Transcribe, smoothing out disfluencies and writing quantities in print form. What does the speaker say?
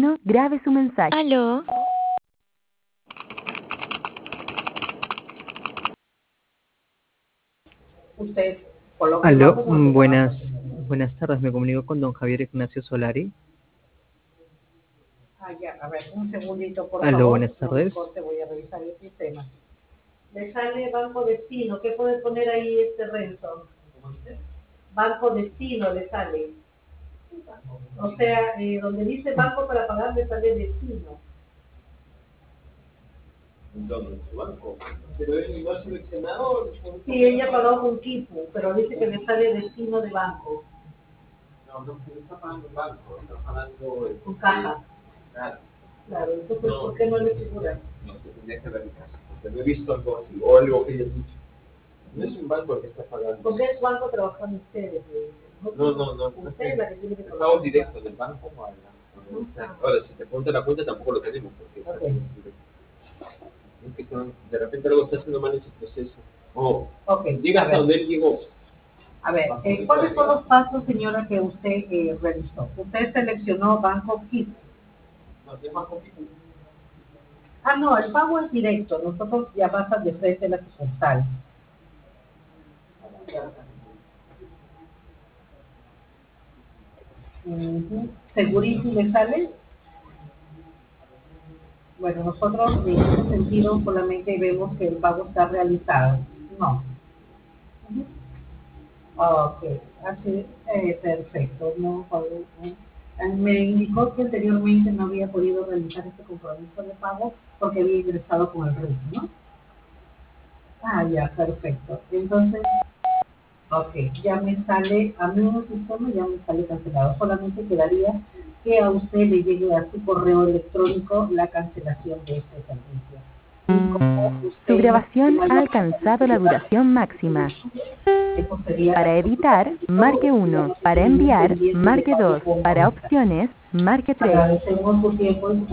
término, grabe su mensaje. Aló. Usted coloca el Aló, banco como se llama. buenas tardes, me comunico con don Javier Ignacio Solari. Ya, a ver, un segundito, por Aló, favor. buenas tardes. No me corte, voy a revisar el sistema. Le sale Banco Destino. ¿Qué puede poner ahí Renzo? Banco Destino le sale. O sea, donde dice banco para pagar le sale Destino. ¿Dónde? ¿Su banco? Pero él no ha seleccionado. Sí, ella ha pagado con Kipu, pero dice que le sale Destino de banco. No, no está pagando el banco, está pagando Con caja. Claro. Claro, entonces, ¿por qué no le figura? No sé, tendría que revisar, porque no he visto algo así, o algo que hayas dicho. No es un banco el que está pagando. ¿Con qué banco trabajan ustedes? No. Usted es la que tiene que El pagar. pago directo del banco o ahora, si te apunta la cuenta, tampoco lo tenemos, porque está directo. Es que de repente algo está haciendo mal ese proceso. Llega hasta donde él llegó. A ver, ¿cuáles son los pasos, señora, que usted realizó? Usted seleccionó Banco KIP. No, es banco fijo. Ah, no, el pago es directo. Nosotros ya pasan de frente a la sucursal. ¿Segurito le sale? Bueno, nosotros en ese sentido solamente vemos que el pago está realizado. No. Ok, así, perfecto. No, me indicó que anteriormente no había podido realizar este compromiso de pago porque había ingresado con el RIF, ¿no? Ah, ya, perfecto. Entonces, ok, ya me sale, a mí en el sistema ya me sale cancelado. Solamente quedaría que a usted le llegue a su correo electrónico la cancelación de este servicio. Y como Su usted grabación ha alcanzado la duración máxima. eso sería Para editar, marque 1. Para enviar, marque 2. Para opciones, marque 3. agradecemos su tiempo y